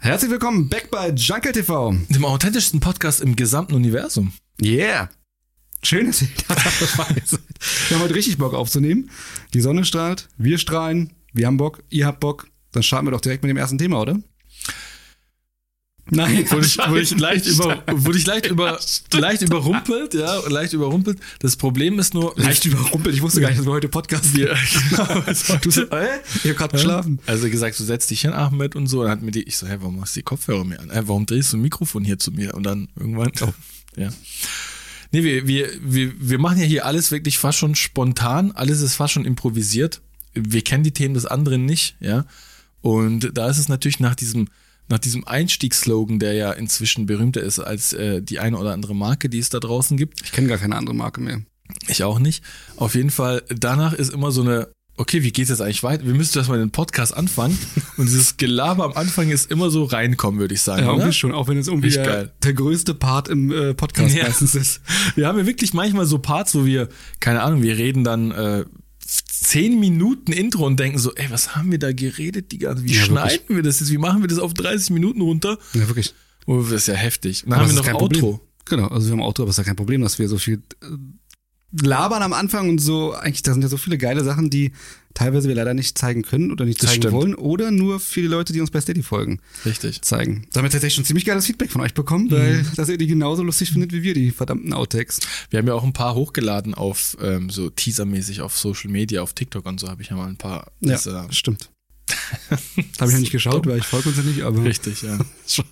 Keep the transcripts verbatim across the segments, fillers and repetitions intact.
Herzlich willkommen back bei Jungle T V. Dem authentischsten Podcast im gesamten Universum. Yeah. Schön, dass ihr da dabei seid. Wir haben heute richtig Bock aufzunehmen. Die Sonne strahlt, wir strahlen, wir haben Bock, ihr habt Bock. Dann starten wir doch direkt mit dem ersten Thema, oder? Nein, wurde ich, wurde ich leicht über, wurde ich leicht über, leicht überrumpelt, ja, leicht überrumpelt. Das Problem ist nur, leicht überrumpelt. Ich wusste gar nicht, dass wir heute Podcast hier. Genau, du so, äh? Ich hab gerade geschlafen. Also gesagt, du setzt dich hin, Ahmed und so. Dann hat mir die, ich so, hä, warum machst du die Kopfhörer mir an? Äh, warum drehst du ein Mikrofon hier zu mir? Und dann irgendwann, oh, ja. Nee, wir, wir, wir, wir machen ja hier alles wirklich fast schon spontan. Alles ist fast schon improvisiert. Wir kennen die Themen des anderen nicht, ja. Und da ist es natürlich nach diesem, nach diesem Einstiegsslogan, der ja inzwischen berühmter ist als äh, die eine oder andere Marke, die es da draußen gibt. Ich kenne gar keine andere Marke mehr. Ich auch nicht. Auf jeden Fall, danach ist immer so eine, okay, wie geht's jetzt eigentlich weiter? Wir müssten erstmal den Podcast anfangen. Und dieses Gelaber am Anfang ist immer so reinkommen, würde ich sagen. Ja, oder? irgendwie schon, auch wenn es irgendwie der, der größte Part im äh, Podcast ja. meistens ist. Wir haben ja wirklich manchmal so Parts, wo wir, keine Ahnung, wir reden dann äh, zehn Minuten Intro und denken so, ey, was haben wir da geredet? Die ganze, wie ja, schneiden wirklich? wir das jetzt? Wie machen wir das auf dreißig Minuten runter? Ja, wirklich. Oh, das ist ja heftig. Und dann aber haben wir noch ein Outro. Problem. Genau, also wir haben ein Outro, aber es ist ja kein Problem, dass wir so viel äh, labern am Anfang und so. Eigentlich, da sind ja so viele geile Sachen, die teilweise wir leider nicht zeigen können oder nicht zeigen wollen oder nur für die Leute, die uns bei Steady folgen. Richtig. Zeigen. Da haben wir tatsächlich schon ziemlich geiles Feedback von euch bekommen, mhm. weil dass ihr die genauso lustig findet wie wir, die verdammten Outtakes. Wir haben ja auch ein paar hochgeladen auf ähm, so teasermäßig auf Social Media, auf TikTok und so habe ich ja mal ein paar. Ja, das, äh, stimmt. Habe ich noch nicht geschaut, weil ich folge uns ja nicht, aber. Richtig, ja.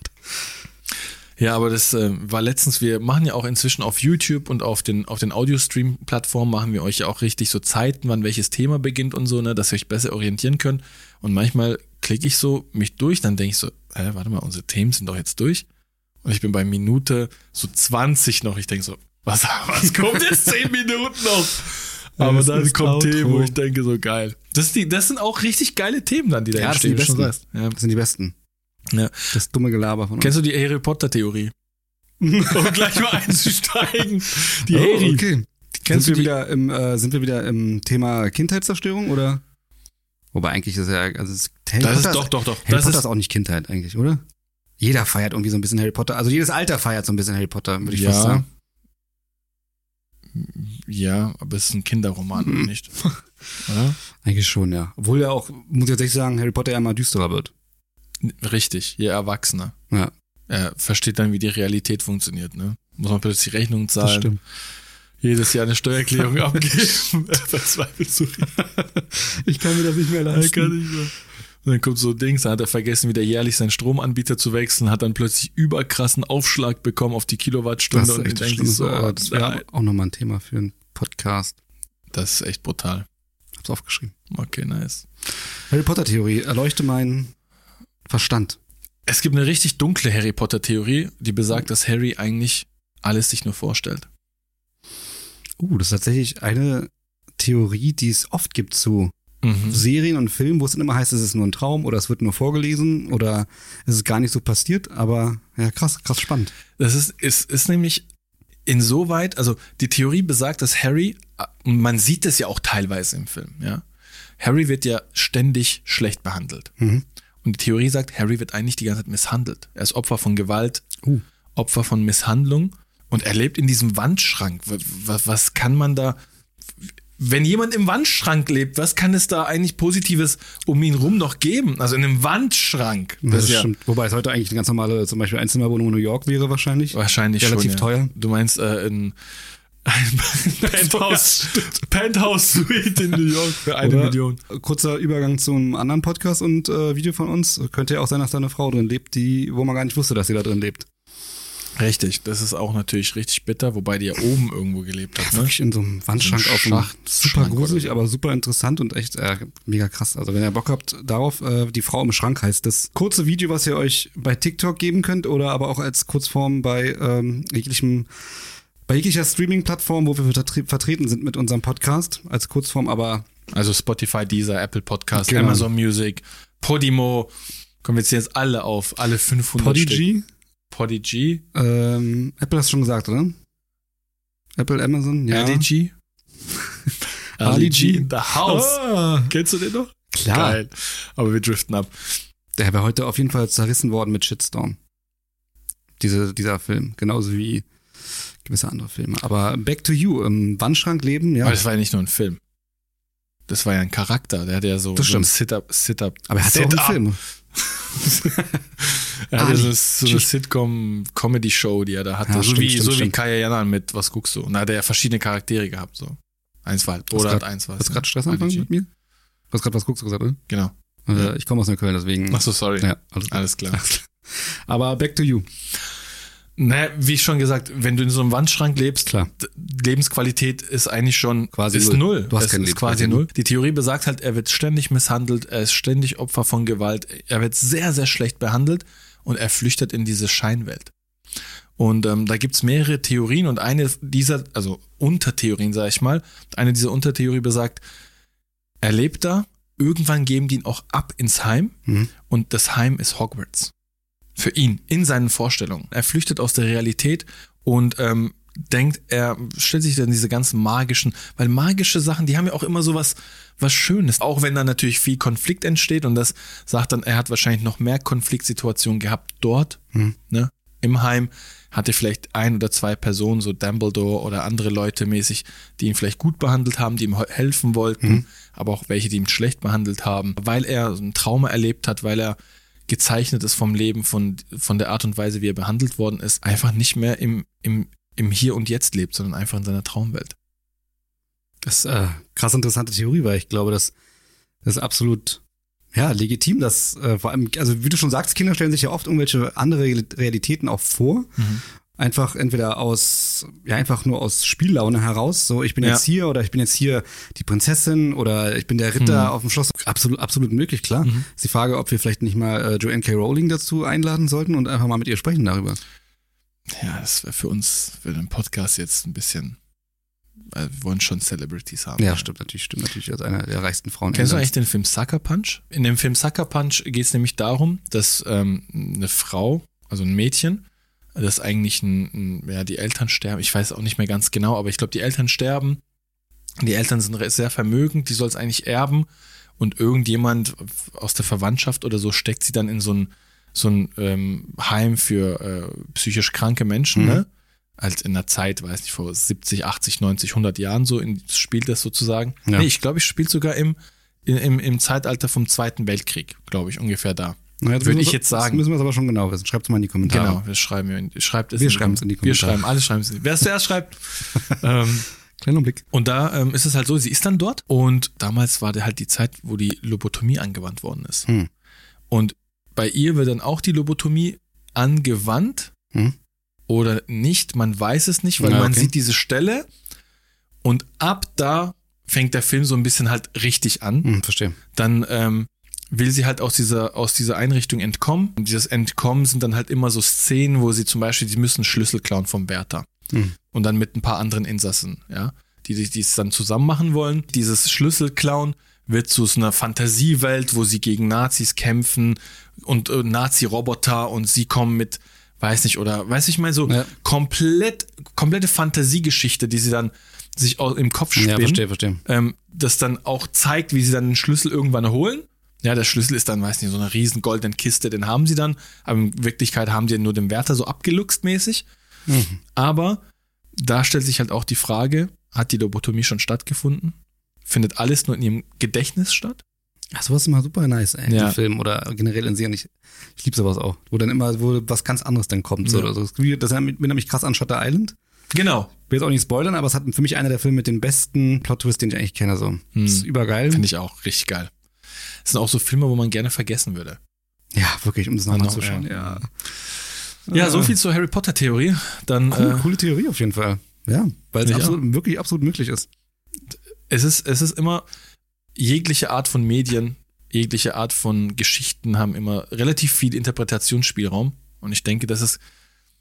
Ja, aber das äh, war letztens, wir machen ja auch inzwischen auf YouTube und auf den auf den Audio-Stream-Plattformen machen wir euch ja auch richtig so Zeiten, wann welches Thema beginnt und so, ne, dass ihr euch besser orientieren könnt. Und manchmal klicke ich so mich durch, dann denke ich so, hä, warte mal, unsere Themen sind doch jetzt durch. Und ich bin bei Minute so zwanzig noch. Ich denke so, was, was kommt jetzt zehn Minuten noch? Aber dann kommt Themen, wo ich denke so, geil. Das, die, das sind auch richtig geile Themen dann, die da ja, entstehen. Das sind die besten. Schon ja, das sind die besten. Ja. Das dumme Gelaber von uns. Kennst du die Harry Potter Theorie? Um gleich mal einzusteigen. Die oh, Harry. Okay. Kennst sind, du wir die? wieder im, äh, sind wir wieder im Thema Kindheitszerstörung oder? Wobei eigentlich ist ja, also es, Harry das Potter ist doch, doch, doch. Harry das Potter ist ist auch nicht Kindheit eigentlich, oder? Jeder feiert irgendwie so ein bisschen Harry Potter. Also jedes Alter feiert so ein bisschen Harry Potter, würde ich ja. fast sagen. Ja, aber es ist ein Kinderroman, mhm. nicht? Ja? Eigentlich schon, ja. Obwohl ja auch, muss ich tatsächlich sagen, Harry Potter ja immer düsterer wird. Richtig, je erwachsener. Ja. Er versteht dann, wie die Realität funktioniert, ne? Muss man plötzlich Rechnungen zahlen. Das stimmt. Jedes Jahr eine Steuererklärung abgeben. Verzweifelt so. Ich kann mir das nicht mehr leisten. Kann nicht mehr. Und dann kommt so Dings, dann hat er vergessen, wieder jährlich seinen Stromanbieter zu wechseln, hat dann plötzlich überkrassen Aufschlag bekommen auf die Kilowattstunde. Das ist echt und denkt sich so, oh, das wäre auch nochmal ein Thema für einen Podcast. Das ist echt brutal. Hab's aufgeschrieben. Okay, nice. Harry Potter Theorie, erleuchte meinen Verstand. Es gibt eine richtig dunkle Harry Potter Theorie, die besagt, dass Harry eigentlich alles sich nur vorstellt. Uh, das ist tatsächlich eine Theorie, die es oft gibt zu mhm. Serien und Filmen, wo es dann immer heißt, es ist nur ein Traum oder es wird nur vorgelesen oder es ist gar nicht so passiert, aber ja, krass, krass spannend. Das ist, ist, ist nämlich insoweit, also die Theorie besagt, dass Harry, und man sieht es ja auch teilweise im Film, ja, Harry wird ja ständig schlecht behandelt. Mhm. Und die Theorie sagt, Harry wird eigentlich die ganze Zeit misshandelt. Er ist Opfer von Gewalt, uh. Opfer von Misshandlung und er lebt in diesem Wandschrank. Was, was kann man da, wenn jemand im Wandschrank lebt, was kann es da eigentlich Positives um ihn rum noch geben? Also in einem Wandschrank. Das, das ist ja, stimmt. Wobei es heute eigentlich eine ganz normale, zum Beispiel Einzimmerwohnung in New York wäre wahrscheinlich. Wahrscheinlich relativ schon, ja. teuer. Du meinst äh, in ein Penthouse, Penthouse Suite in New York für eine Oder Million. Kurzer Übergang zu einem anderen Podcast und äh, Video von uns. Könnte ja auch sein, dass da eine Frau drin lebt, die, wo man gar nicht wusste, dass sie da drin lebt. Richtig, das ist auch natürlich richtig bitter, wobei die ja oben irgendwo gelebt hat. Ne? Wirklich in so einem Wandschrank so auf dem Schacht, super Schrank gruselig, aber super interessant und echt äh, mega krass. Also wenn ihr Bock habt darauf, äh, die Frau im Schrank heißt das kurze Video, was ihr euch bei TikTok geben könnt oder aber auch als Kurzform bei ähm, jeglichem bei jeglicher Streaming-Plattform, wo wir vertre- vertreten sind mit unserem Podcast, als Kurzform, aber also Spotify, Deezer, Apple Podcast, genau. Amazon Music, Podimo, kommen wir jetzt jetzt alle auf, alle fünfhundert Podigy. Stück. Podigy. Ähm, Apple hast du schon gesagt, oder? Apple, Amazon, ja. L D G. Ali G in the house. Ah. Kennst du den noch? Klar. Geil. Aber wir driften ab. Der wäre heute auf jeden Fall zerrissen worden mit Shitstorm. Diese, dieser Film. Genauso wie gewisse andere Filme. Aber Back to You, im Wandschrank leben, ja. Aber das war ja nicht nur ein Film. Das war ja ein Charakter. Der hat ja so, so ein Sit-Up, Sit-Up. Aber er hat ja auch einen Film. Er hatte ah, so, so eine Sitcom-Comedy-Show, die er da hatte. Ja, so stimmt, wie, stimmt, so stimmt. wie Kaya Janan mit Was guckst du? Und da hat er ja verschiedene Charaktere gehabt. So. Eins war halt Bruder, hat eins war. Hast du gerade Stress anfangen mit mir? Du hast gerade Was guckst du gesagt, oder? Genau. Äh, ich komme aus Neukölln, deswegen. Ach so, sorry. Ja, alles, alles klar. Aber Back to You. Naja, wie schon gesagt, wenn du in so einem Wandschrank lebst, Klar. Lebensqualität ist eigentlich schon quasi ist null. null. Du hast es keine ist quasi null. Die Theorie besagt halt, er wird ständig misshandelt, er ist ständig Opfer von Gewalt, er wird sehr, sehr schlecht behandelt und er flüchtet in diese Scheinwelt. Und ähm, da gibt's mehrere Theorien und eine dieser, also Untertheorien, sage ich mal, eine dieser Untertheorie besagt, er lebt da, irgendwann geben die ihn auch ab ins Heim Mhm. und das Heim ist Hogwarts. Für ihn, in seinen Vorstellungen. Er flüchtet aus der Realität und ähm, denkt, er stellt sich dann diese ganzen magischen, weil magische Sachen, die haben ja auch immer so was, was Schönes. Auch wenn da natürlich viel Konflikt entsteht und das sagt dann, er hat wahrscheinlich noch mehr Konfliktsituationen gehabt dort, Mhm. ne, im Heim. Hatte vielleicht ein oder zwei Personen, so Dumbledore oder andere Leute mäßig, die ihn vielleicht gut behandelt haben, die ihm helfen wollten, Mhm. aber auch welche, die ihn schlecht behandelt haben, weil er so ein Trauma erlebt hat, weil er gezeichnet ist vom Leben, von, von der Art und Weise, wie er behandelt worden ist, einfach nicht mehr im, im, im Hier und Jetzt lebt, sondern einfach in seiner Traumwelt. Das ist äh, krass interessante Theorie, weil ich glaube, dass das ist absolut ja, legitim, dass äh, vor allem, also wie du schon sagst, Kinder stellen sich ja oft irgendwelche andere Realitäten auch vor. Mhm. Einfach entweder aus, ja, einfach nur aus Spiellaune heraus, so ich bin Ja. jetzt hier oder ich bin jetzt hier die Prinzessin oder ich bin der Ritter Mhm. auf dem Schloss. Absolut, absolut möglich, klar. Mhm. Ist die Frage, ob wir vielleicht nicht mal äh, Joanne K. Rowling dazu einladen sollten und einfach mal mit ihr sprechen darüber. Ja, das wäre für uns, für den Podcast jetzt ein bisschen, weil wir wollen schon Celebrities haben. Ja, stimmt natürlich, stimmt natürlich, als einer der reichsten Frauen. Kennst du Englands. eigentlich den Film Sucker Punch? In dem Film Sucker Punch geht es nämlich darum, dass ähm, eine Frau, also ein Mädchen, das eigentlich ein, ein, ja, die Eltern sterben, ich weiß auch nicht mehr ganz genau, aber ich glaube, die Eltern sterben, die Eltern sind sehr vermögend, die soll es eigentlich erben und irgendjemand aus der Verwandtschaft oder so steckt sie dann in so ein, so ein ähm, Heim für äh, psychisch kranke Menschen, Mhm. ne? Als in der Zeit, weiß nicht, vor siebzig, achtzig, neunzig, hundert Jahren so in, spielt das sozusagen. Ja. Nee, ich glaube, ich spiele sogar im, im, im Zeitalter vom Zweiten Weltkrieg, glaube ich, ungefähr da. Naja, das Würde müssen ich wir- jetzt sagen. Das müssen wir es aber schon genau wissen. Schreibt es mal in die Kommentare. Genau, wir schreiben, in- schreibt es Wir in die schreiben es in die Kom- Wir Kommentare. schreiben, alles schreiben es. Wer es zuerst schreibt. ähm, Kleiner Blick. und da ähm, ist es halt so, sie ist dann dort und damals war da halt die Zeit, wo die Lobotomie angewandt worden ist. Hm. Und bei ihr wird dann auch die Lobotomie angewandt Hm. oder nicht, man weiß es nicht, weil Ja, man okay. sieht diese Stelle und ab da fängt der Film so ein bisschen halt richtig an. Hm, verstehe. Dann ähm, will sie halt aus dieser, aus dieser Einrichtung entkommen. Und dieses Entkommen sind dann halt immer so Szenen, wo sie zum Beispiel, sie müssen Schlüssel klauen vom Wärter. Hm. Und dann mit ein paar anderen Insassen, ja, die sich die es dann zusammen machen wollen. Dieses Schlüsselklauen wird zu so einer Fantasiewelt, wo sie gegen Nazis kämpfen und äh, Nazi-Roboter und sie kommen mit, weiß nicht, oder weiß ich mal so, Ja. komplett, komplette Fantasiegeschichte, die sie dann sich auch im Kopf spinnen. Ja, verstehe, verstehe. Ähm, das dann auch zeigt, wie sie dann den Schlüssel irgendwann holen. Ja, der Schlüssel ist dann, weiß nicht, so eine riesen goldene Kiste, den haben sie dann, aber in Wirklichkeit haben die nur den Wärter so abgeluchst mäßig. Mhm. Aber da stellt sich halt auch die Frage, hat die Lobotomie schon stattgefunden? Findet alles nur in ihrem Gedächtnis statt? Ach, sowas ist immer super nice, ey, Ja. die Film oder generell in Serien. Ich, ich liebe sowas auch. Wo dann immer wo was ganz anderes dann kommt. So, Ja. oder so. Das erinnert mich krass an Shutter Island. Genau. Ich will jetzt auch nicht spoilern, aber es hat für mich einer der Filme mit den besten Plot-Twists, den ich eigentlich kenne. So. Das ist übergeil. Finde ich auch richtig geil. Das sind auch so Filme, wo man gerne vergessen würde. Ja, wirklich, um das nochmal Noch, zu schauen. ja. Ja, Ja, so viel zur Harry Potter Theorie. Dann Cool, äh, coole Theorie auf jeden Fall. Ja, weil es Ich absolut, wirklich absolut möglich ist. es ist, es ist immer jegliche Art von Medien, jegliche Art von Geschichten haben immer relativ viel Interpretationsspielraum. Und ich denke, das ist,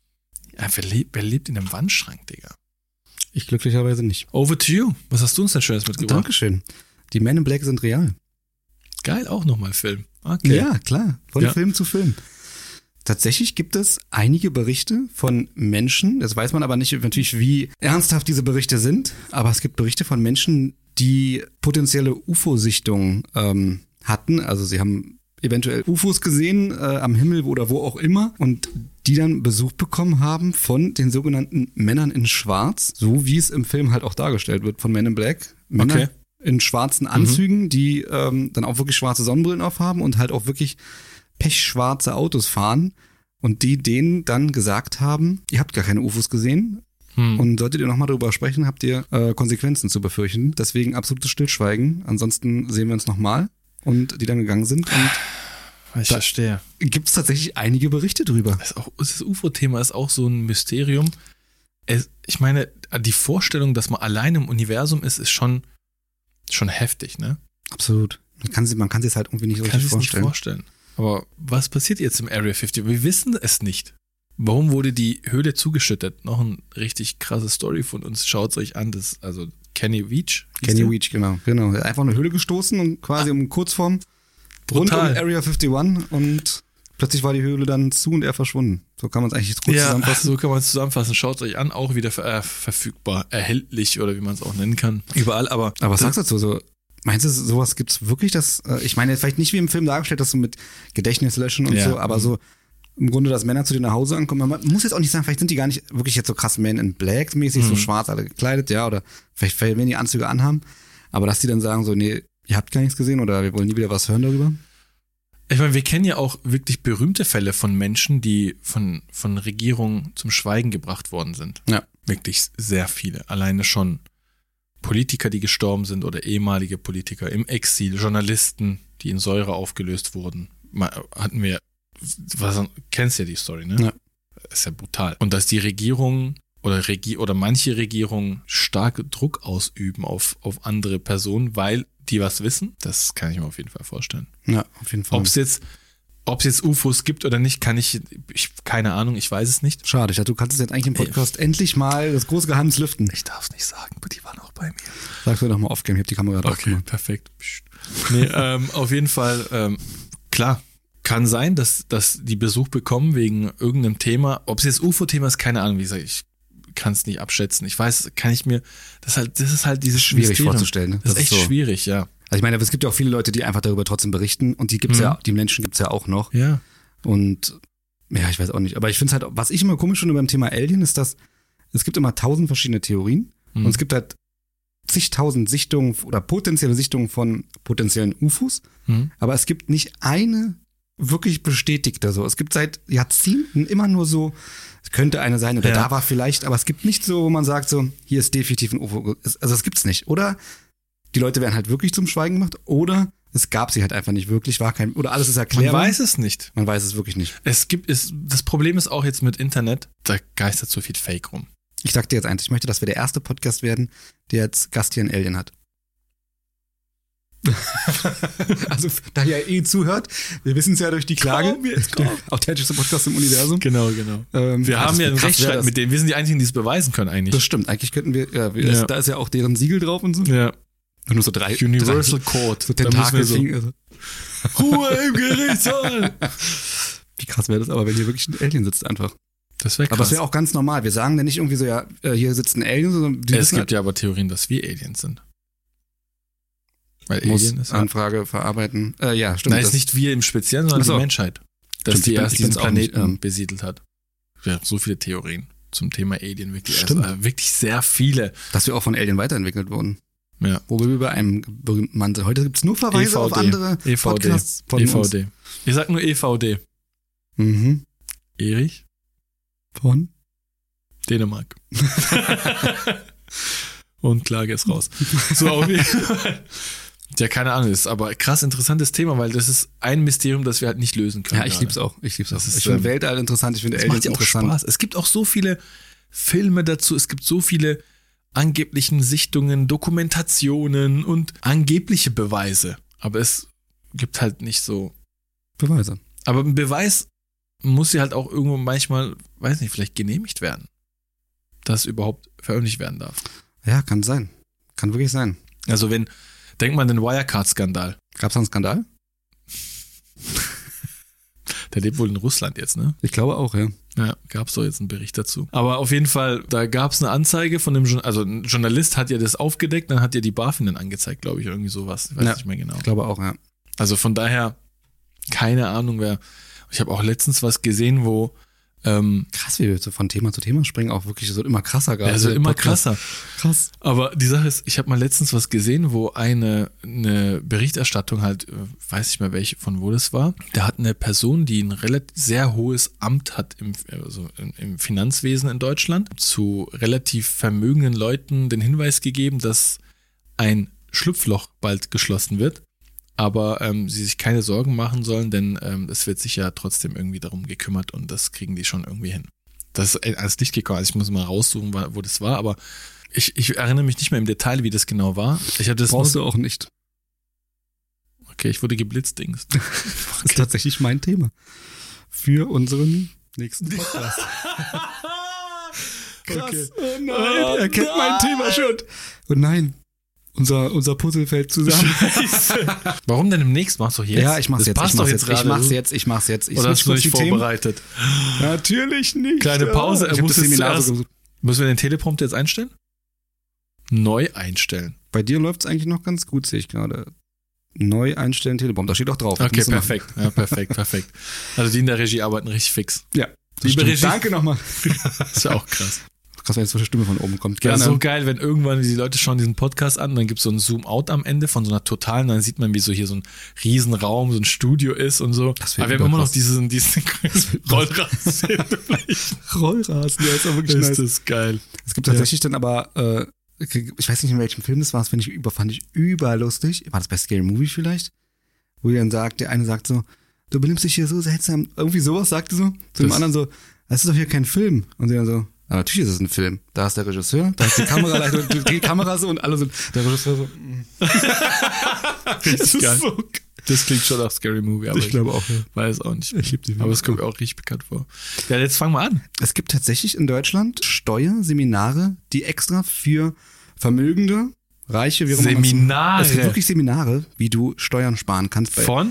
ja, wer lebt, wer lebt in einem Wandschrank, Digga? Ich glücklicherweise nicht. Over to you. Was hast du uns denn Schönes mitgebracht? Dankeschön. Die Men in Black sind real. Geil, auch nochmal Film. Okay. Ja, klar. Von Ja. Film zu Film. Tatsächlich gibt es einige Berichte von Menschen, das weiß man aber nicht natürlich, wie ernsthaft diese Berichte sind, aber es gibt Berichte von Menschen, die potenzielle U F O-Sichtungen ähm, hatten. Also sie haben eventuell U F Os gesehen, äh, am Himmel oder wo auch immer, und die dann Besuch bekommen haben von den sogenannten Männern in Schwarz, so wie es im Film halt auch dargestellt wird von Men in Black. Männer Okay. in schwarzen Anzügen, Mhm. die ähm, dann auch wirklich schwarze Sonnenbrillen aufhaben und halt auch wirklich pechschwarze Autos fahren, und die denen dann gesagt haben, ihr habt gar keine U F Os gesehen, Hm. und solltet ihr nochmal darüber sprechen, habt ihr äh, Konsequenzen zu befürchten. Deswegen absolutes Stillschweigen. Ansonsten sehen wir uns nochmal. Und die dann gegangen sind. Und Ich da- verstehe. gibt es tatsächlich einige Berichte drüber. Das, ist auch, das U F O-Thema ist auch so ein Mysterium. Es, ich meine, die Vorstellung, dass man allein im Universum ist, ist schon, schon heftig, ne? Absolut. Man kann, sie, man kann sich es halt irgendwie nicht so Kann richtig ich es nicht vorstellen. vorstellen. Aber was passiert jetzt im Area fünfzig? Wir wissen es nicht. Warum wurde die Höhle zugeschüttet? Noch eine richtig krasse Story von uns. Schaut es euch an. Das, also Kenny Veach. hieß Kenny der? Veach, genau. genau. Er hat einfach eine Höhle gestoßen und quasi um Kurzform rund um Brutal. Area einundfünfzig, und plötzlich war die Höhle dann zu und er verschwunden. So kann man es eigentlich jetzt gut Ja, zusammenfassen. so kann man es zusammenfassen. Schaut es euch an. Auch wieder ver äh, verfügbar, erhältlich oder wie man es auch nennen kann. Überall, aber. Aber was sagst du dazu? So, meinst du, sowas gibt's wirklich? Das, äh, ich meine, vielleicht nicht wie im Film dargestellt, dass du mit Gedächtnis löschen und Ja. so, aber so im Grunde, dass Männer zu dir nach Hause ankommen. Man muss jetzt auch nicht sagen, vielleicht sind die gar nicht wirklich jetzt so krass Men in Black mäßig, so Mhm. schwarz alle gekleidet, ja, oder vielleicht werden die Anzüge anhaben, aber dass die dann sagen so, nee, ihr habt gar nichts gesehen oder wir wollen nie wieder was hören darüber. Ich meine, wir kennen ja auch wirklich berühmte Fälle von Menschen, die von, von Regierungen zum Schweigen gebracht worden sind. Ja. Wirklich sehr viele. Alleine schon Politiker, die gestorben sind oder ehemalige Politiker im Exil, Journalisten, die in Säure aufgelöst wurden. Mal, hatten wir, was, kennst ja die Story, ne? Ja. Ist ja brutal. Und dass die Regierung oder, Regi oder manche Regierungen stark Druck ausüben auf, auf andere Personen, weil die was wissen, das kann ich mir auf jeden Fall vorstellen. Ja, auf jeden Fall. Ob es jetzt, ob es jetzt U F Os gibt oder nicht, kann ich, ich, keine Ahnung, ich weiß es nicht. Schade, ich dachte, du kannst es jetzt eigentlich im Podcast endlich mal das große Geheimnis lüften. Ich darf es nicht sagen, aber die waren auch bei mir. Sagst du doch mal off-cam, ich hab die Kamera drauf Okay, gemacht. perfekt. Psst. Nee, ähm, auf jeden Fall, ähm, klar, kann sein, dass, dass die Besuch bekommen wegen irgendeinem Thema. Ob es jetzt U F O-Thema ist, keine Ahnung, wie gesagt, ich kann es nicht abschätzen. Ich weiß, kann ich mir, das ist halt, das ist halt dieses Schwierig Mysterium. vorzustellen, ne? Das, ist echt so. schwierig, ja. Also ich meine, es gibt ja auch viele Leute, die einfach darüber trotzdem berichten, und die gibt's Mhm. ja, die Menschen gibt's ja auch noch. Ja. Und ja, ich weiß auch nicht. Aber ich finde es halt, was ich immer komisch finde beim Thema Alien, ist, dass es gibt immer tausend verschiedene Theorien, Mhm. und es gibt halt zigtausend Sichtungen oder potenzielle Sichtungen von potenziellen U F Os, Mhm. aber es gibt nicht eine wirklich bestätigte so. Es gibt seit Jahrzehnten immer nur so, es könnte eine sein oder Ja. da war vielleicht, aber es gibt nicht so, wo man sagt so, hier ist definitiv ein U F O. Also das gibt's nicht. Oder die Leute werden halt wirklich zum Schweigen gemacht, oder es gab sie halt einfach nicht wirklich, war kein, oder alles ist Man erklärbar. weiß es nicht. Man weiß es wirklich nicht. Es gibt, es, das Problem ist auch jetzt mit Internet, da geistert so viel Fake rum. Ich sag dir jetzt eins, ich möchte, dass wir der erste Podcast werden, der jetzt Gast hier in Alien hat. Also, da ihr eh zuhört, wir wissen es ja durch die Klage. Komm, jetzt komm. Der authentischste Podcast im Universum. Genau, genau. Ähm, Wir haben das- ja einen krass wär Rechtsstreit das. mit denen. Wir sind die Einzigen, die es beweisen können eigentlich. Das stimmt, eigentlich könnten wir, ja, wir Ja. da ist ja auch deren Siegel drauf und so. ja. Nur so drei. Universal drei, Court. so Da müssen wir Tentakelfinger. So. so, Ruhe im Gerichtssaal. Wie krass wäre das aber, wenn hier wirklich ein Alien sitzt einfach. Das wäre krass. Aber es wäre auch ganz normal. Wir sagen dann nicht irgendwie so, ja, äh, hier sitzt ein Alien, sondern die es wissen gibt ja aber Theorien, dass wir Aliens sind. Weil halt, muss Alien ist ja. Anfrage verarbeiten. Äh, ja, stimmt. Nein, das- ist nicht wir im Speziellen, sondern Ach so. die Menschheit. Dass Stimmt, die ich bin- erst ich bin's diesen auch nicht, Planeten ähm. besiedelt hat. Ja, so viele Theorien zum Thema Alien. Wirklich, Stimmt. Also, äh, wirklich sehr viele. dass wir auch von Alien weiterentwickelt wurden. Ja. Wo wir bei einem berühmten Mann sind. Heute gibt es nur Verweise auf andere E V D. Podcasts von E V uns. D. Ich sag nur E V D. Mhm. Erich? Von? Dänemark. Und Klage ist raus. So, auf jeden Fall. Ja, keine Ahnung, ist aber krass interessantes Thema, weil das ist ein Mysterium, das wir halt nicht lösen können. Ja, ich gerade. lieb's auch. Ich lieb's auch. Das ist, ich finde ähm, Weltall interessant, ich finde Das Aliens macht ja auch interessant. Spaß. Es gibt auch so viele Filme dazu, es gibt so viele angeblichen Sichtungen, Dokumentationen und angebliche Beweise. Aber es gibt halt nicht so. Beweise. Aber ein Beweis muss ja halt auch irgendwo manchmal, weiß nicht, vielleicht genehmigt werden, dass überhaupt veröffentlicht werden darf. Ja, kann sein. Kann wirklich sein. Also wenn, denk mal an den Wirecard-Skandal. Gab's da einen Skandal? Der lebt wohl in Russland jetzt, ne? Ich glaube auch, ja. Ja, gab es doch jetzt einen Bericht dazu. Aber auf jeden Fall, da gab es eine Anzeige von dem, Jour- also ein Journalist hat ja das aufgedeckt, dann hat ja die BaFin dann angezeigt, glaube ich, irgendwie sowas. Ich weiß Ja. nicht mehr genau. Ich glaube auch, ja. Also von daher Keine Ahnung, wer. Ich habe auch letztens was gesehen, wo ähm, krass, wie wir so von Thema zu Thema springen, auch wirklich, es wird immer krasser gerade. Also immer Podcast. krasser. Krass. Aber die Sache ist, ich habe mal letztens was gesehen, wo eine, eine Berichterstattung halt, weiß ich mehr welche, von wo das war, da hat eine Person, die ein relativ sehr hohes Amt hat im, also im Finanzwesen in Deutschland, zu relativ vermögenden Leuten den Hinweis gegeben, dass ein Schlupfloch bald geschlossen wird. Aber ähm, sie sich keine Sorgen machen sollen, denn ähm, es wird sich ja trotzdem irgendwie darum gekümmert und das kriegen die schon irgendwie hin. Das ist als Licht gekommen. Also ich muss mal raussuchen, wo das war, aber ich, ich erinnere mich nicht mehr im Detail, wie das genau war. Ich hatte das Brauchst nur, du auch nicht. Okay, ich wurde geblitzt, Dings. Okay. Das ist tatsächlich mein Thema. Für unseren nächsten Podcast. Krass. Okay. Oh nein, oh er kennt nein. mein Thema schon. Oh nein. Unser, unser Puzzle fällt zusammen. Warum denn demnächst? Machst du jetzt? Ja, ich mach's das jetzt. Passt ich mach's jetzt. jetzt. Ich mach's jetzt. Ich mach's jetzt. Ich Oder hast du nicht vorbereitet? Themen? Natürlich nicht. Kleine Pause. Ich muss das Seminar zuerst, müssen wir den Teleprompter jetzt einstellen? Neu einstellen. Bei dir läuft's eigentlich noch ganz gut, sehe ich gerade. Neu einstellen, Teleprompter. Da steht auch drauf. Okay, perfekt. Ja, perfekt, perfekt. Also die in der Regie arbeiten richtig fix. Ja. Liebe Regie. Danke nochmal. Das ist ja auch krass. Krass, wenn jetzt so eine Stimme von oben kommt. Gerne. Ja, so geil, wenn irgendwann die Leute schauen diesen Podcast an, dann gibt es so ein Zoom-Out am Ende von so einer totalen, dann sieht man, wie so hier so ein Riesenraum, so ein Studio ist und so. Aber wir haben immer noch diesen, diesen Rollrasen. Rollrasen, der ist auch wirklich ist nice. Das geil. Es gibt tatsächlich ja. dann aber, äh, ich weiß nicht, in welchem Film das war, das fand ich, über, fand ich überlustig. War das bei Scary Movie vielleicht? Wo der dann sagt, der eine sagt so, du benimmst dich hier so seltsam, irgendwie sowas, sagte so, zu dem anderen so, das ist doch hier kein Film. Und der dann so, ja, natürlich ist es ein Film. Da ist der Regisseur, da ist die Kameraleitung, die Kamera so und alle sind, der Regisseur so. Das ist geil. So, das klingt schon nach Scary Movie, aber ich, ich glaube auch, ja. Weiß auch nicht. Ich liebe die Filme. Aber es kommt mir auch richtig bekannt vor. Ja, jetzt fangen wir an. Es gibt tatsächlich in Deutschland Steuerseminare, die extra für Vermögende, Reiche, wie auch immer. Seminare? Es gibt wirklich Seminare, wie du Steuern sparen kannst. Von?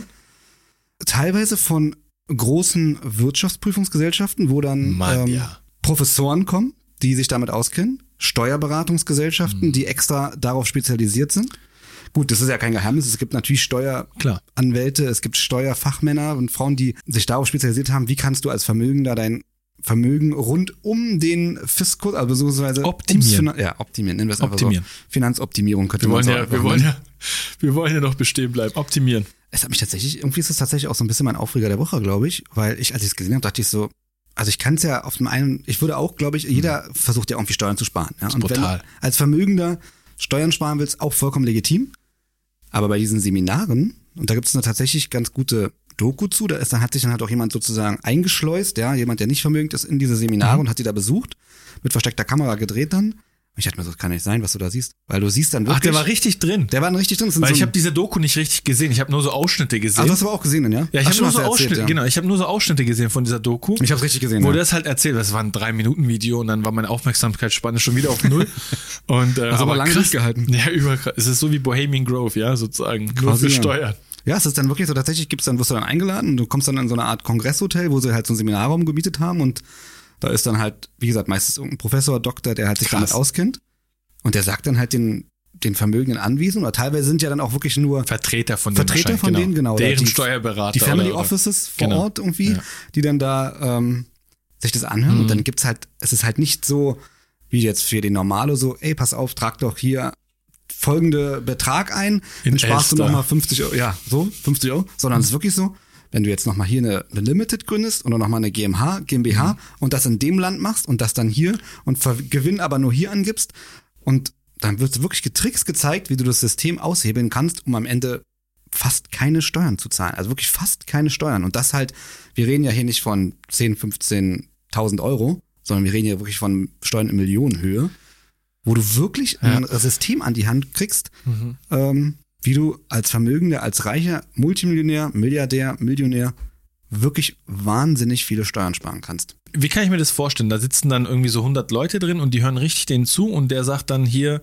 Teilweise von großen Wirtschaftsprüfungsgesellschaften, wo dann Mann, ähm, ja. Professoren kommen, die sich damit auskennen, Steuerberatungsgesellschaften, mhm. die extra darauf spezialisiert sind. Gut, das ist ja kein Geheimnis, es gibt natürlich Steueranwälte, es gibt Steuerfachmänner und Frauen, die sich darauf spezialisiert haben, wie kannst du als Vermögender dein Vermögen rund um den Fiskus, also beziehungsweise optimieren. Finan- ja, optimieren, nennen wir es einfach optimieren. so. Finanzoptimierung könnte wir man wollen sagen. Ja, wir, wollen ja, wir wollen ja noch bestehen bleiben, optimieren. Es hat mich tatsächlich, irgendwie ist es tatsächlich auch so ein bisschen mein Aufreger der Woche, glaube ich, weil ich, als ich es gesehen habe, dachte ich so, also ich kann es ja auf dem einen, ich würde auch, glaube ich, jeder versucht ja irgendwie Steuern zu sparen. Ja? Das ist und brutal. wenn du als Vermögender Steuern sparen willst, auch vollkommen legitim. Aber bei diesen Seminaren, und da gibt es eine tatsächlich ganz gute Doku zu, da ist, dann hat sich dann halt auch jemand sozusagen eingeschleust, ja, jemand, der nicht vermögend ist, in diese Seminare mhm. und hat die da besucht, mit versteckter Kamera gedreht dann. Und ich dachte mir so, das kann nicht sein, was du da siehst. Weil du siehst dann wirklich. Ach, der war richtig drin. Der war dann richtig drin. Weil so ich habe diese Doku nicht richtig gesehen. Ich habe nur so Ausschnitte gesehen. Ach, du hast aber auch gesehen, dann, ja? Ja, ich habe nur so erzählt, Ausschnitte, ja. genau. Ich habe nur so Ausschnitte gesehen von dieser Doku. Ich habe richtig gesehen, Wo ja. das halt erzählt, das war ein drei Minuten Video und dann war meine Aufmerksamkeitsspanne schon wieder auf null. Und, äh, Hast aber lange krass, durchgehalten. Ja, überkrass. Es ist so wie Bohemian Grove, ja, sozusagen. Nur Quasi, für ja. Steuern. Ja, es ist dann wirklich so, tatsächlich gibt's dann, wirst du dann eingeladen und du kommst dann in so eine Art Kongresshotel, wo sie halt so einen Seminarraum gemietet haben und da ist dann halt, wie gesagt, meistens irgendein Professor, Doktor, der halt sich Krass. damit auskennt und der sagt dann halt den, den Vermögenden Anwesenden, oder teilweise sind ja dann auch wirklich nur Vertreter von denen. Vertreter von denen, genau. Deren die, Steuerberater. Die Family oder, Offices vor genau. Ort irgendwie, Ja. die dann da ähm, sich das anhören Mhm. und dann gibt's halt, es ist halt nicht so, wie jetzt für den Normalo so, ey, pass auf, trag doch hier folgende Betrag ein, In dann sparst du Elster. nochmal fünfzig Euro, ja, so, fünfzig Euro, sondern es ist wirklich so, wenn du jetzt nochmal hier eine, eine Limited gründest oder nochmal eine G M H, GmbH mhm. und das in dem Land machst und das dann hier und Ver- Gewinn aber nur hier angibst und dann wird wirklich getrickst gezeigt, wie du das System aushebeln kannst, um am Ende fast keine Steuern zu zahlen. Also wirklich fast keine Steuern. Und das halt, wir reden ja hier nicht von zehn, fünfzehntausend Euro, sondern wir reden ja wirklich von Steuern in Millionenhöhe, wo du wirklich Ja. ein System an die Hand kriegst, Mhm. ähm, wie du als Vermögender, als Reicher, Multimillionär, Milliardär, Millionär wirklich wahnsinnig viele Steuern sparen kannst. Wie kann ich mir das vorstellen? Da sitzen dann irgendwie so hundert Leute drin und die hören richtig denen zu und der sagt dann hier,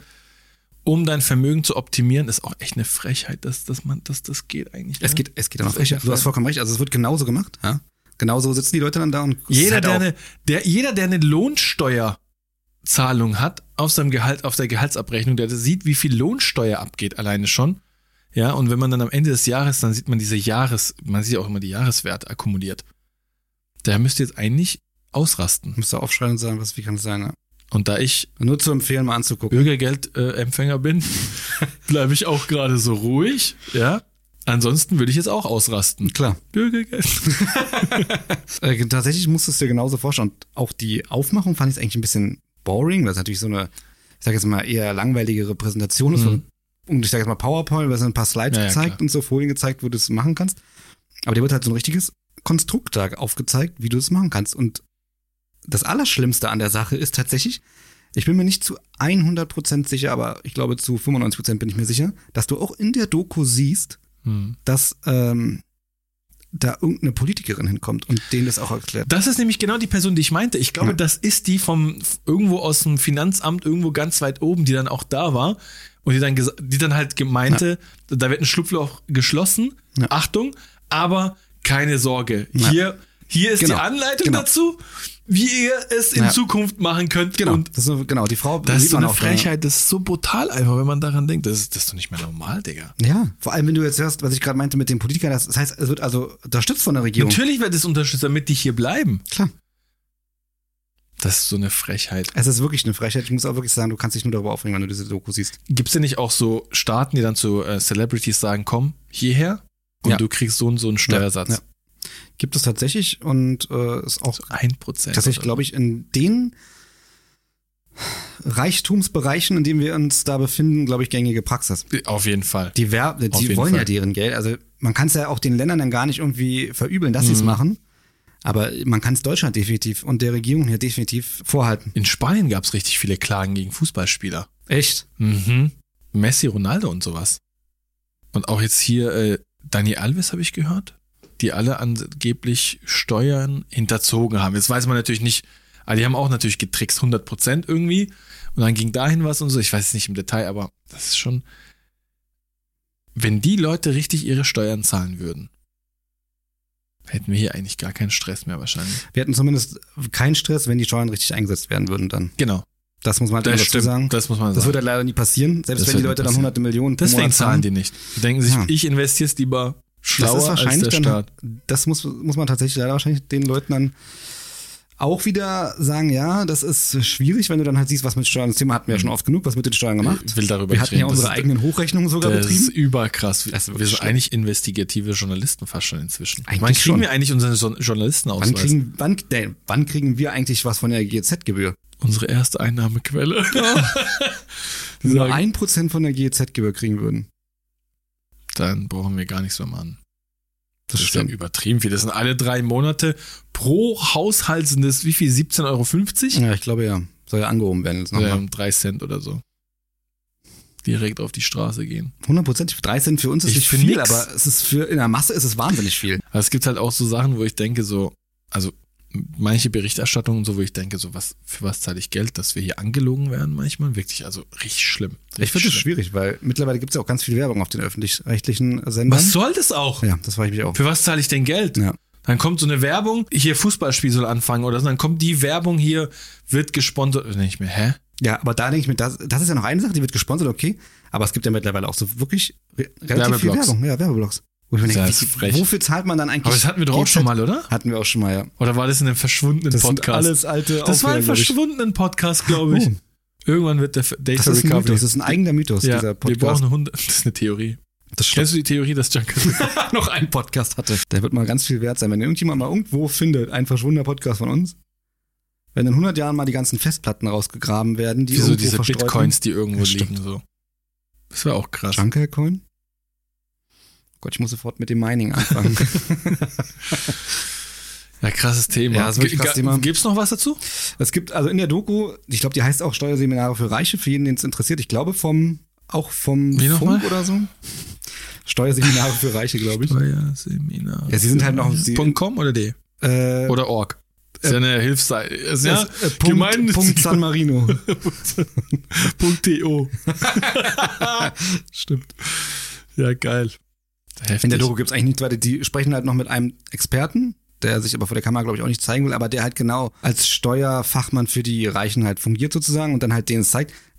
um dein Vermögen zu optimieren, ist auch echt eine Frechheit, dass, dass man, dass das geht eigentlich. Es ja? geht, es geht dann Das auf ist echt. echt Du hast vollkommen recht. Also es wird genauso gemacht. Ja? Genauso sitzen die Leute dann da und Jeder, halt der auch- eine, der, jeder, der eine Lohnsteuerzahlung hat auf seinem Gehalt, auf der Gehaltsabrechnung, der sieht, wie viel Lohnsteuer abgeht alleine schon, Ja, und wenn man dann am Ende des Jahres, dann sieht man diese Jahres, man sieht ja auch immer die Jahreswerte akkumuliert. Der müsste jetzt eigentlich ausrasten. Musst du aufschreiben und sagen, was, wie kann es sein? Ja. Und da ich Nur zu empfehlen, mal anzugucken. Bürgergeldempfänger bin, bleibe ich auch gerade so ruhig, ja. Ansonsten würde ich jetzt auch ausrasten. Klar. Bürgergeld. äh, tatsächlich musst du es dir genauso vorstellen. Und auch die Aufmachung fand ich eigentlich ein bisschen boring, weil es natürlich so eine, ich sag jetzt mal, eher langweilige Präsentation ist. Mhm. Und ich sag jetzt mal PowerPoint, weil es ein paar Slides ja, ja, gezeigt klar. und so Folien gezeigt, wo du es machen kannst. Aber dir wird halt so ein richtiges Konstrukt da aufgezeigt, wie du es machen kannst. Und das Allerschlimmste an der Sache ist tatsächlich, ich bin mir nicht zu hundert Prozent sicher, aber ich glaube zu fünfundneunzig Prozent bin ich mir sicher, dass du auch in der Doku siehst, hm. dass ähm, da irgendeine Politikerin hinkommt und denen das auch erklärt. Das ist nämlich genau die Person, die ich meinte. Ich glaube, ja. das ist die vom irgendwo aus dem Finanzamt, irgendwo ganz weit oben, die dann auch da war und die dann, ges- die dann halt meinte, ja. da wird ein Schlupfloch geschlossen, ja. Achtung, aber keine Sorge, ja. hier, hier ist genau. die Anleitung genau. dazu, wie ihr es in ja. Zukunft machen könnt. Genau, und das ist, genau die Frau. Das ist so eine Frechheit, das ist so brutal einfach, wenn man daran denkt. Das ist, das ist doch nicht mehr normal, Digga. Ja, vor allem, wenn du jetzt hörst, was ich gerade meinte mit den Politikern, das, das heißt, es wird also unterstützt von der Regierung. Natürlich wird es unterstützt, damit die hier bleiben. Klar. Das ist so eine Frechheit. Es ist wirklich eine Frechheit. Ich muss auch wirklich sagen, du kannst dich nur darüber aufregen, wenn du diese Doku siehst. Gibt es denn nicht auch so Staaten, die dann zu äh, Celebrities sagen, komm, hierher und ja. du kriegst so und so einen Steuersatz? Ja, ja. Gibt es tatsächlich und äh, ist auch so ein Prozent tatsächlich, glaube ich, in den Reichtumsbereichen, in denen wir uns da befinden, glaube ich, gängige Praxis. Auf jeden Fall. Die, Wer- die wollen Fall. ja deren Geld. Also man kann es ja auch den Ländern dann gar nicht irgendwie verübeln, dass mhm. sie es machen. Aber man kann es Deutschland definitiv und der Regierung hier definitiv vorhalten. In Spanien gab es richtig viele Klagen gegen Fußballspieler. Echt? Mhm. Messi, Ronaldo und sowas. Und auch jetzt hier äh, Dani Alves habe ich gehört, die alle angeblich Steuern hinterzogen haben. Jetzt weiß man natürlich nicht, aber die haben auch natürlich getrickst, hundert Prozent irgendwie. Und dann ging dahin was und so. Ich weiß es nicht im Detail, aber das ist schon, wenn die Leute richtig ihre Steuern zahlen würden, hätten wir hier eigentlich gar keinen Stress mehr wahrscheinlich. Wir hätten zumindest keinen Stress, wenn die Steuern richtig eingesetzt werden würden dann. Genau. Das muss man halt das dazu stimmt, sagen. Das muss man sagen. Das wird halt leider nie passieren, selbst das wenn die Leute dann hunderte Millionen pro Deswegen Monat zahlen die nicht. Die denken sich, ja. ich investiere es lieber schlauer das ist wahrscheinlich als der Staat. Dann, das muss, muss man tatsächlich leider wahrscheinlich den Leuten dann auch wieder sagen, ja, das ist schwierig, wenn du dann halt siehst, was mit Steuern, das Thema hatten wir ja schon oft genug, was mit den Steuern gemacht. Ich will darüber wir hatten ja unsere eigenen Hochrechnungen sogar das betrieben. Das ist überkrass. Das ist wir sind schlimm. eigentlich investigative Journalisten fast schon inzwischen. Eigentlich wann kriegen schon. wir eigentlich unseren so- Journalistenausweis? Wann kriegen, wann, nee, wann kriegen wir eigentlich was von der G E Z-Gebühr? Unsere erste Einnahmequelle. Ja. Wenn wir nur ein Prozent von der G E Z-Gebühr kriegen würden. Dann brauchen wir gar nichts mehr machen. Das, das ist stimmt. ja übertrieben viel. Das sind alle drei Monate pro Haushalt sind das wie viel? siebzehn Euro fünfzig? Ja, ich glaube ja. Soll ja angehoben werden jetzt nochmal. Ja, um drei Cent oder so. Direkt auf die Straße gehen. hundert Prozent. drei Cent für uns ist Ich nicht find viel, nix. aber es ist für, in der Masse ist es wahnsinnig viel. Aber es gibt halt auch so Sachen, wo ich denke so, also manche Berichterstattungen so, wo ich denke so, was, für was zahle ich Geld, dass wir hier angelogen werden manchmal? Wirklich, also richtig schlimm. Richtig ich finde das schlimm. schwierig, weil mittlerweile gibt es ja auch ganz viel Werbung auf den öffentlich-rechtlichen Sendern. Was soll das auch? Ja, das frage ich mich auch. Für was zahle ich denn Geld? Ja. Dann kommt so eine Werbung, hier Fußballspiel soll anfangen oder so, dann kommt die Werbung hier, wird gesponsert. Dann denke ich mir, hä? Ja, aber da denke ich mir, das, das ist ja noch eine Sache, die wird gesponsert, okay. Aber es gibt ja mittlerweile auch so wirklich re- relativ viel Werbeblocks. Werbung. Ja, Werbeblocks. Wo ich mir denke, Das ist wie, frech. wofür zahlt man dann eigentlich? Aber das hatten wir doch auch G Z? schon mal, oder? Hatten wir auch schon mal, ja. Oder war das in einem verschwundenen Das sind Podcast? alles alte das war ein Aufreger, glaub ich. verschwundenen Podcast, glaube ich. Oh. Irgendwann wird der Data Das ist ein Recovery. Mythos, das ist ein eigener Mythos, ja, dieser wir Podcast. brauchen hundert. Das ist eine Theorie. Das stimmt. Kennst du die Theorie, dass Junker noch einen Podcast hatte? Der wird mal ganz viel wert sein. Wenn irgendjemand mal irgendwo findet, ein verschwundener Podcast von uns, wenn in hundert Jahren mal die ganzen Festplatten rausgegraben werden, die Wie so irgendwo diese verstreut Bitcoins, die irgendwo Ja, liegen. So. Das wäre auch krass. Junker-Coin? Gott, ich muss sofort mit dem Mining anfangen. Ja, krasses Thema. Ja, das ist wirklich krasses Thema. Gibt's noch was dazu? Es gibt also in der Doku, ich glaube, die heißt auch Steuerseminare für Reiche, für jeden, den es interessiert. Ich glaube vom, auch vom Wie noch Funk mal? oder so. Steuerseminare für Reiche, glaube ich. Steuerseminare. Ja, sie sind halt noch- sie- .com oder D? Äh, Oder org? Das ist ja eine Hilfsseite. Ist ja, äh, Punkt, Punkt San Marino. Punkt .to. Stimmt. Ja, geil. Heftig. In der Doku gibt es eigentlich nichts weiter. Die sprechen halt noch mit einem Experten, der sich aber vor der Kamera, glaube ich, auch nicht zeigen will, aber der halt genau als Steuerfachmann für die Reichen halt fungiert sozusagen und dann halt denen zeigt,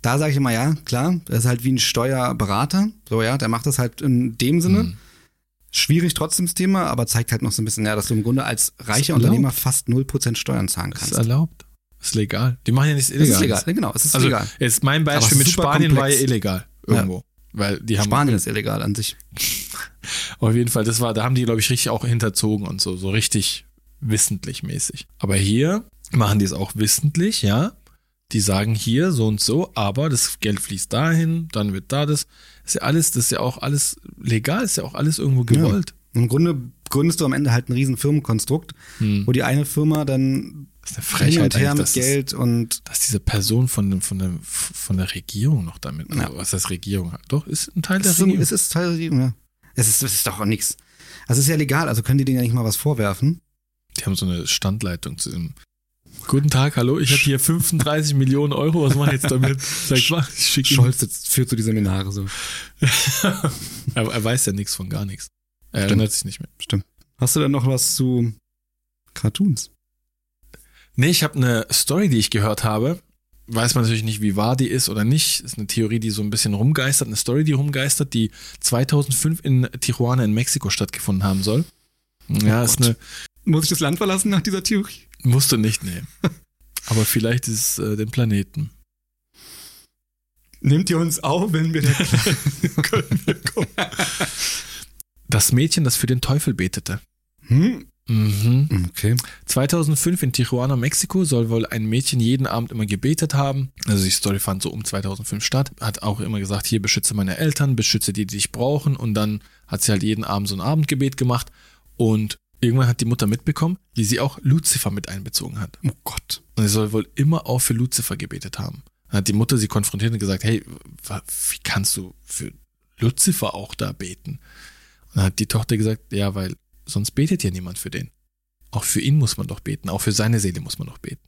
da sage ich immer, ja, klar, das ist halt wie ein Steuerberater. So, ja, der macht das halt in dem Sinne. Mhm. Schwierig trotzdem das Thema, aber zeigt halt noch so ein bisschen, ja, dass du im Grunde als reicher Unternehmer fast null Prozent Steuern zahlen kannst. Das ist erlaubt. Das ist legal. Die machen ja nichts Illegales. Das ist legal, genau, es ist also, legal. Jetzt mein Beispiel mit Spanien komplex. war ja illegal irgendwo. Ja. Weil die haben Spanien ist illegal an sich. Auf jeden Fall, das war, da haben die, glaube ich, richtig auch hinterzogen und so, so richtig wissentlich mäßig. Aber hier machen die es auch wissentlich, ja. Die sagen hier so und so, aber das Geld fließt dahin, dann wird da das. Das ist ja alles, das ist ja auch alles legal, ist ja auch alles irgendwo gewollt. Ja. Im Grunde gründest du am Ende halt ein riesen Firmenkonstrukt, hm. wo die eine Firma dann das ist eine Frechheit hin und her mit das Geld ist, und dass diese Person von, von, der, von der Regierung noch damit, ja. also was das Regierung hat. Doch, ist ein Teil der es Regierung. Ist, es ist Teil der Regierung, ja. Es ist, es ist doch auch nichts. Also es ist ja legal, also können die denen ja nicht mal was vorwerfen. Die haben so eine Standleitung zu dem. Guten Tag, hallo, ich habe hier fünfunddreißig Millionen Euro, was mache ich jetzt damit? Sag ich, mach, ich schick Scholz jetzt führt so die Seminare so. er, er weiß ja nichts von gar nichts. Er Stimmt. erinnert sich nicht mehr. Stimmt. Hast du denn noch was zu Cartoons? Nee, ich habe eine Story, die ich gehört habe. Weiß man natürlich nicht, wie wahr die ist oder nicht. Ist eine Theorie, die so ein bisschen rumgeistert. Eine Story, die rumgeistert, die zweitausendfünf in Tijuana in Mexiko stattgefunden haben soll. Ja, oh ist eine. Muss ich das Land verlassen nach dieser Theorie? Musst du nicht, nee. Aber vielleicht ist es äh, den Planeten. Nehmt ihr uns auf, wenn wir da können wir kommen. Das Mädchen, das für den Teufel betete. Hm? Mhm. Okay. zweitausendfünf in Tijuana, Mexiko, soll wohl ein Mädchen jeden Abend immer gebetet haben. Also die Story fand so um zweitausendfünf statt. Hat auch immer gesagt, hier beschütze meine Eltern, beschütze die, die dich brauchen. Und dann hat sie halt jeden Abend so ein Abendgebet gemacht. Und irgendwann hat die Mutter mitbekommen, wie sie auch Luzifer mit einbezogen hat. Oh Gott. Und sie soll wohl immer auch für Luzifer gebetet haben. Dann hat die Mutter sie konfrontiert und gesagt, hey, wie kannst du für Luzifer auch da beten? Und dann hat die Tochter gesagt, ja, weil sonst betet ja niemand für den. Auch für ihn muss man doch beten, auch für seine Seele muss man doch beten.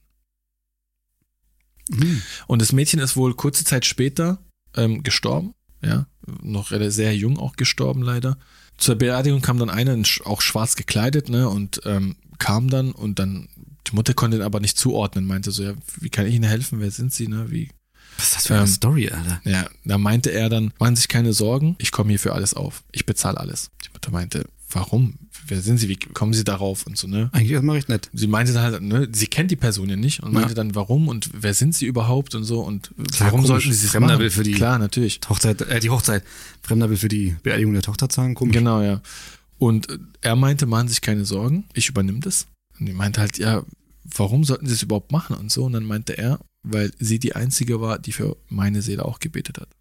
Mhm. Und das Mädchen ist wohl kurze Zeit später ähm, gestorben, ja, noch sehr jung auch gestorben leider. Zur Beerdigung kam dann einer, auch schwarz gekleidet, ne, und ähm, kam dann und dann, die Mutter konnte ihn aber nicht zuordnen, meinte so, ja, wie kann ich Ihnen helfen, wer sind Sie, ne, wie. Was ist das für eine ähm, Story, Alter? Ja, da meinte er dann, machen Sie sich keine Sorgen, ich komme hier für alles auf, ich bezahle alles. Die Mutter meinte, warum? Wer sind Sie? Wie kommen Sie darauf? Und so, ne? Eigentlich erstmal recht nett. Sie meinte dann halt, ne, sie kennt die Person ja nicht und meinte ja. dann, warum und wer sind Sie überhaupt und so und Klar, warum komisch. sollten Sie es Fremder machen? will für die Klar, natürlich. Hochzeit, äh, die Hochzeit. Fremder will für die Beerdigung der Tochter zahlen, komisch. Genau, ja. Und er meinte, machen Sie sich keine Sorgen, ich übernehme das. Und die meinte halt, ja, warum sollten Sie es überhaupt machen und so? Und dann meinte er, weil sie die Einzige war, die für meine Seele auch gebetet hat.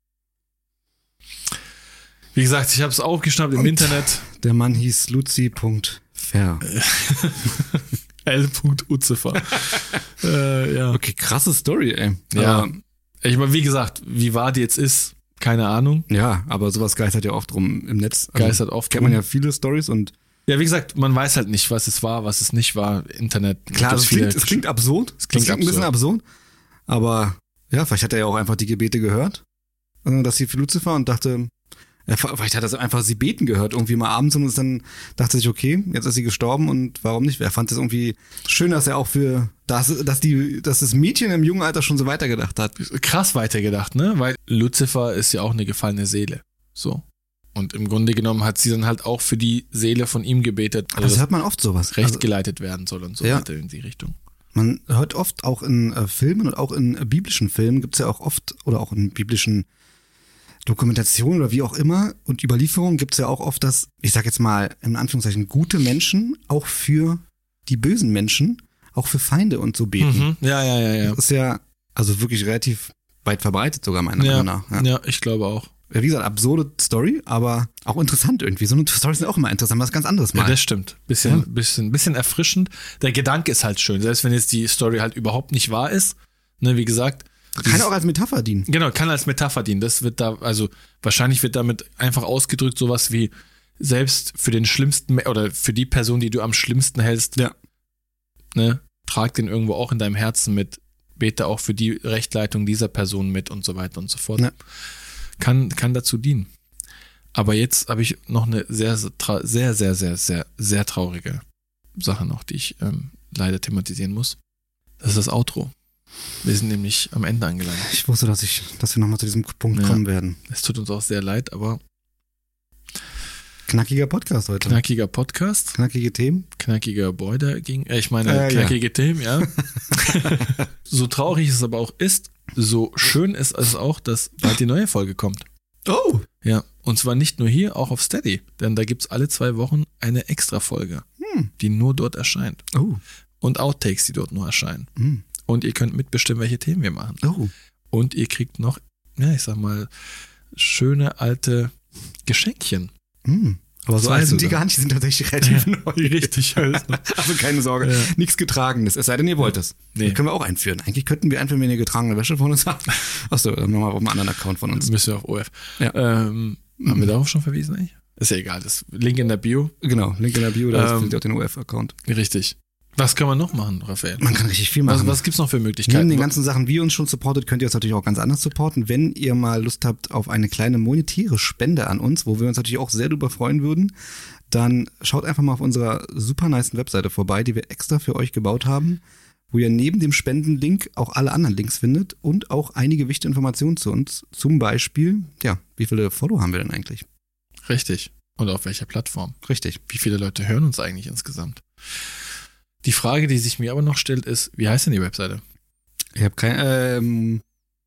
Wie gesagt, ich habe es aufgeschnappt im und Internet. Der Mann hieß Luzi.fair. L. Uzifer. äh, ja. Okay, krasse Story, ey. Ja. Aber, ich meine, wie gesagt, wie wahr die jetzt ist, keine Ahnung. Ja, aber sowas geistert ja oft rum im Netz. Also geistert oft kennt man ja viele Stories und ja, wie gesagt, man weiß halt nicht, was es war, was es nicht war. Internet. Klar, es klingt, es klingt absurd. Es klingt, klingt ein bisschen absurd. Aber ja, vielleicht hat er ja auch einfach die Gebete gehört, dass sie für Luzifer und dachte, ja, vielleicht hat er einfach sie beten gehört, irgendwie mal abends und ist dann dachte sich, okay, jetzt ist sie gestorben und warum nicht? Er fand es irgendwie schön, dass er auch für, dass, dass die, dass das Mädchen im jungen Alter schon so weitergedacht hat. Krass weitergedacht, ne? Weil Luzifer ist ja auch eine gefallene Seele. So. Und im Grunde genommen hat sie dann halt auch für die Seele von ihm gebetet. Also das hört man oft sowas. Recht also, geleitet werden soll und so ja. weiter in die Richtung. Man hört oft auch in äh, Filmen und auch in äh, biblischen Filmen gibt's ja auch oft, oder auch in biblischen Dokumentationen oder wie auch immer und Überlieferungen gibt's ja auch oft, dass, ich sag jetzt mal in Anführungszeichen, gute Menschen auch für die bösen Menschen, auch für Feinde und so beten. Mhm. Ja, ja, ja, ja. Das ist ja also wirklich relativ weit verbreitet sogar meiner ja. Meinung nach. Ja. ja, ich glaube auch. Wie gesagt, absurde Story, aber auch interessant irgendwie. So eine Storys sind auch immer interessant, was ganz anderes mal. Ja, das stimmt. Bisschen, Ja. bisschen, bisschen erfrischend. Der Gedanke ist halt schön, selbst wenn jetzt die Story halt überhaupt nicht wahr ist. Ne, wie gesagt. Kann auch als Metapher dienen. Genau, kann als Metapher dienen. Das wird da, also wahrscheinlich wird damit einfach ausgedrückt sowas wie selbst für den schlimmsten oder für die Person, die du am schlimmsten hältst, Ja. ne, trag den irgendwo auch in deinem Herzen mit, bete auch für die Rechtleitung dieser Person mit und so weiter und so fort. Ja. Kann, kann dazu dienen. Aber jetzt habe ich noch eine sehr, sehr, sehr, sehr, sehr, sehr, sehr traurige Sache noch, die ich ähm, leider thematisieren muss. Das ist das Outro. Wir sind nämlich am Ende angelangt. Ich wusste, dass, ich, dass wir nochmal zu diesem Punkt Ja. kommen werden. Es tut uns auch sehr leid, aber Knackiger Podcast heute. knackiger Podcast, Knackige Themen. knackiger Boy dagegen. Äh, ich meine, Äh, ja. knackige Themen, ja. So traurig es aber auch ist, so schön ist es auch, dass bald die neue Folge kommt. Oh! Ja, und zwar nicht nur hier, auch auf Steady. Denn da gibt es alle zwei Wochen eine Extra-Folge, Hm. die nur dort erscheint. Oh. Und Outtakes, die dort nur erscheinen. Hm. Und ihr könnt mitbestimmen, welche Themen wir machen. Oh. Und ihr kriegt noch, ja, ich sag mal, schöne alte Geschenkchen. Hm. Aber so Zwei alt sind die sogar. gar nicht, die sind tatsächlich relativ neu. Richtig heiß. Also keine Sorge, Ja. nichts Getragenes. Es sei denn, ihr wollt es. Nee. Das können wir auch einführen. Eigentlich könnten wir einführen, wenn ihr getragene Wäsche von uns habt. Achso, dann machen wir auf einem anderen Account von uns. Müssen wir auf O F. Ja. Ähm, haben wir darauf schon verwiesen eigentlich? Ist ja egal, das Link in der Bio. Genau, Link in der Bio, da Ähm, findet ihr auch den O F-Account. Richtig. Was kann man noch machen, Raphael? Man kann richtig viel Was, machen. was gibt's noch für Möglichkeiten? Neben den ganzen Sachen, wie ihr uns schon supportet, könnt ihr uns natürlich auch ganz anders supporten. Wenn ihr mal Lust habt auf eine kleine monetäre Spende an uns, wo wir uns natürlich auch sehr drüber freuen würden, dann schaut einfach mal auf unserer super nice Webseite vorbei, die wir extra für euch gebaut haben, wo ihr neben dem Spendenlink auch alle anderen Links findet und auch einige wichtige Informationen zu uns. Zum Beispiel, ja, wie viele Follower haben wir denn eigentlich? Richtig. Und auf welcher Plattform? Richtig. Wie viele Leute hören uns eigentlich insgesamt? Die Frage, die sich mir aber noch stellt, ist, wie heißt denn die Webseite? Ich habe kein, ähm,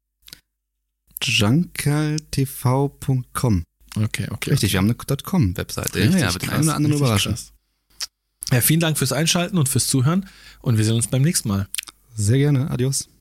junkertv punkt com. Okay, okay. Richtig, wir haben eine .com-Webseite. Ja, Richtig ja, wird den krass, einen oder anderen richtig überraschen. krass. Ja, vielen Dank fürs Einschalten und fürs Zuhören und wir sehen uns beim nächsten Mal. Sehr gerne. Adios.